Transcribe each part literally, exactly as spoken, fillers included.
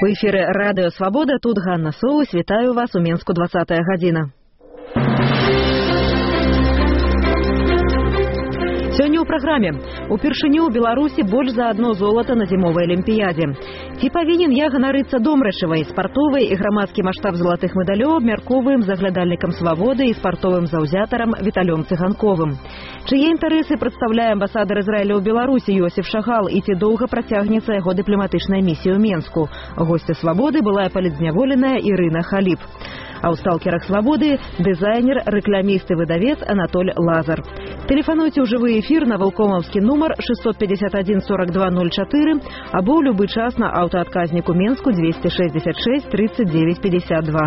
У эфіры Радыё Свабода, тут Ганна Соус, вітаю вас у Менску двадцатая гадзіна. Сёння ў праграме. Упершыню ў Беларусі больш за адно золата на зімовай алімпіядзе. Ці павінен я ганарыцца Домрачавай? Спартовы і грамадскі маштаб залатых медалёў абмяркоўваем з аглядальнікам Свабоды і спартовым заўзятарам Віталём Цыганковым. Чые інтарэсы прадстаўляе амбасадар Ізраіля ў Беларусі Йосіф Шагал і ці доўга працягнецца яго дыпламатычная місія ў Менску? Госця Свабоды былая палітзняволеная Ірына Халіп. А ў сталкерах Свабоды дызайнер, рэкламіст і выдавец Анатоль Лазар. Тэлефануйце ў жывы эфір на валкомаўскі нумар шестьсот пятьдесят один сорок два ноль четыре або ў любы час на аўтаадказніку Менску двести шестьдесят шесть тридцать девять пятьдесят два.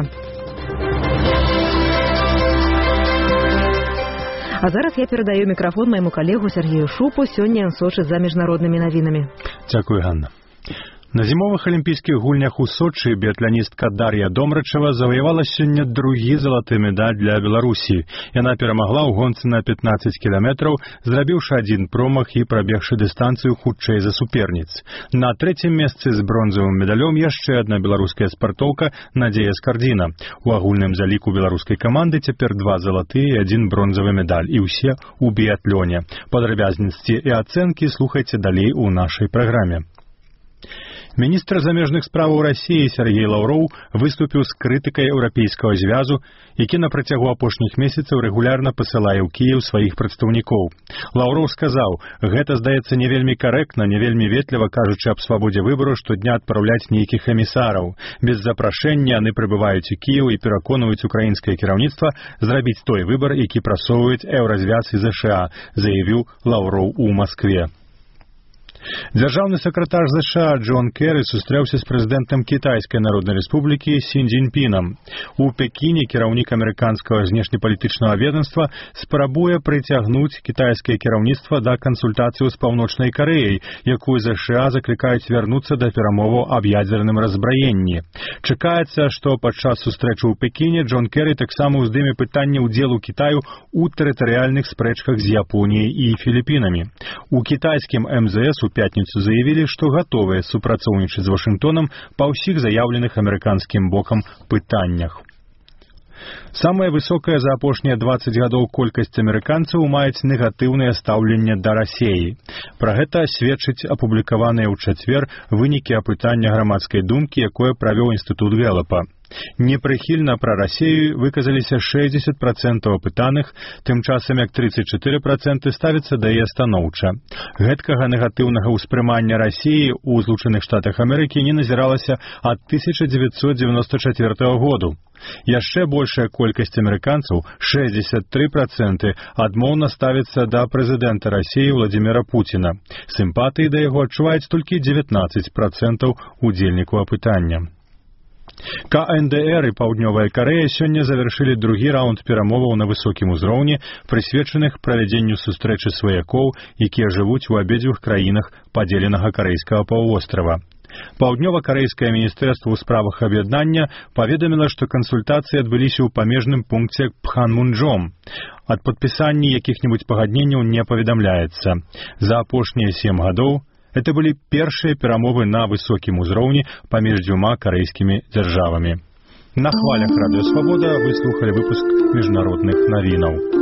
А зараз я перадаю мікрафон майму калегу Сергею Шупу. Сёння ён сочыць за міжнароднымі навінамі. Дзякуй, Ганна. На зімовых алімпійскіх гульнях у Сочы біятланістка Дар'я Домрачава заваявала сёння другі залаты медаль для Беларусі. Яна перамагла ў гонцы на пятнадцать кіламетраў, зрабіўшы адзін промах і прабегшы дыстанцыю хутчэй за суперніц. На трэцім месцы з бронзавым медалём яшчэ адна беларуская спартоўка Надзея Скардзіна. У агульным заліку беларускай каманды цяпер два залаты і адзін бронзавы медаль, і ўсе ў біятлоне. Падрабязнасці і ацэнкі слухайце далей у нашай праграме. Міністр замежных справаў Расіі Сергей Лаўроў выступіў з крытыкай еўрапейскага звязу, які на працягу апошніх месяцаў рэгулярна пасылае ў Кіеў сваіх прадстаўнікоў. Лаўроў сказаў, гэта здаецца не вельмі карэктна, не вельмі ветліва кажучы аб свабодзе выбару штодня адпраўляць нейкіх эмісараў. Без запрашэння яны прыбываюць у Кіеў і пераконваюць украінскае кіраўніцтва зрабіць той выбар, які прасоўваюць еўразвяз і ЗША, заявіў Лаўроў у Маскве. Дзяржаўны сакратар ЗША Джон Керры сустрэўся з прэзідэнтам Кітайскай Народнай Рэспублікі Сі Цзіньпінам. У Пекіне кіраўнік амерыканскага знешнепалітычнага ведомства спрабуе прыцягнуць кітайскае кіраўніцтва да кансультацыю з Паўночнай Карэяй, якую ЗША заклікаюць вярнуцца да перамоваў аб ядзерным разбраенні. Чакаецца, што падчас сустрэчы ў Пекіне Джон Керры таксама ўздыме пытанне ўдзелу Кітаю ў тэрытарыяльных спрэчках з Японіяй і Філіпінамі. У кітайскім эм зэ эс у пятніцу заявілі, што гатовыя супрацоўнічаць з Вашынгтонам па ўсіх заяўленых амерыканскім бокам пытаннях. Самая высокая за апошнія дваццаць гадоў колькасць амерыканцаў маюць негатыўнае стаўленне да Расіі. Пра гэта сведчыць апублікаваныя ў чацвер вынікі апытання грамадскай думкі, якое правёў інстытут Гэлапа. Непрыхільна пра Расію выказаліся шэсцьдзесят працэнтаў апытаных, тым часам як тридцать четыре процента ставяцца да яе станоўча. Гэткага негатыўнага ўспрымання Расіі ў Злучаных Штатах Амерыкі не назіралася ад тысяча дзевяцьсот дзевяносто чацвёртага году. Яшчэ большая колькасць амерыканцаў, шэсцьдзесят тры працэнты, адмоўна ставіцца да прэзідэнта Расіі Владзіміра Пуціна. Сімпатыі да яго адчуваюць толькі дзевятнаццаць працэнтаў удзельнікаў апытання. ка эн дэ эр і Паўднёвая Карэя сёння завяршылі другі раунд перамоваў на высокім узроўні, прысвечаных правядзенню сустрэчы сваякоў, якія жывуць у абедзвюх краінах падзеленага карэйскага паўвострава. Паўднёва-карэйскае міністэрства ў справах аб'яднання паведаміла, што кансультацыі адбыліся ў памежным пункце Пханмунджом. Ад падпісання якіх-небудзь пагадненняў не паведамляецца. За апошнія сем гадоў это былі першыя перамовы на высокім узроўні паміж дзвюма карэйскімі дзяржавамі. На хвалях Радыё Свабода вы слухалі выпуск міжнародных навінаў.